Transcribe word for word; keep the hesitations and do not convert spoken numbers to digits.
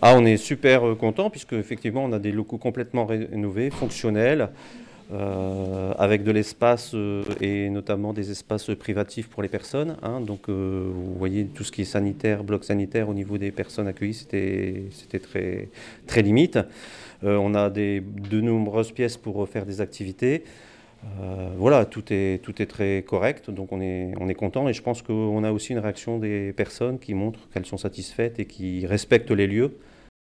Ah, on est super euh, content puisque effectivement on a des locaux complètement rénovés, fonctionnels, euh, avec de l'espace euh, et notamment des espaces privatifs pour les personnes, hein. Donc euh, vous voyez tout ce qui est sanitaire, bloc sanitaire au niveau des personnes accueillies, c'était c'était très très limite. Euh, on a des, de nombreuses pièces pour faire des activités. Euh, voilà, tout est, tout est très correct, donc on est, on est content et je pense qu'on a aussi une réaction des personnes qui montrent qu'elles sont satisfaites et qui respectent les lieux.